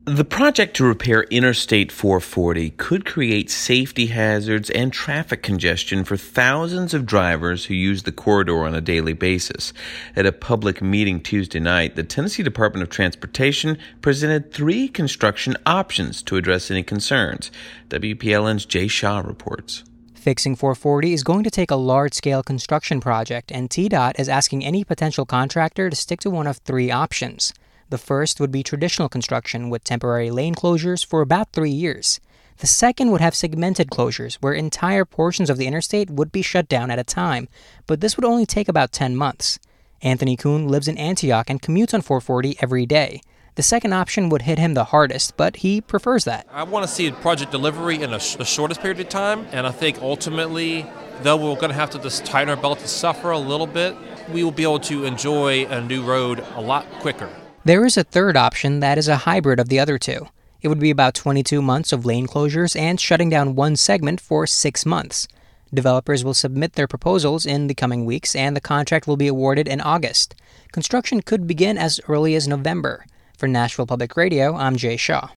The project to repair Interstate 440 could create safety hazards and traffic congestion for thousands of drivers who use the corridor on a daily basis. At a public meeting Tuesday night, the Tennessee Department of Transportation presented 3 construction options to address any concerns. WPLN's Jay Shaw reports. Fixing 440 is going to take a large-scale construction project, and TDOT is asking any potential contractor to stick to one of 3 options. The first would be traditional construction with temporary lane closures for about 3 years. The second would have segmented closures, where entire portions of the interstate would be shut down at a time, but this would only take about 10 months. Anthony Kuhn lives in Antioch and commutes on 440 every day. The second option would hit him the hardest, but he prefers that. I want to see a project delivery in the shortest period of time, and I think ultimately, though we're going to have to just tighten our belt and suffer a little bit, we will be able to enjoy a new road a lot quicker. There is a third option that is a hybrid of the other 2. It would be about 22 months of lane closures and shutting down one segment for 6 months. Developers will submit their proposals in the coming weeks, and the contract will be awarded in August. Construction could begin as early as November. For Nashville Public Radio, I'm Jay Shaw.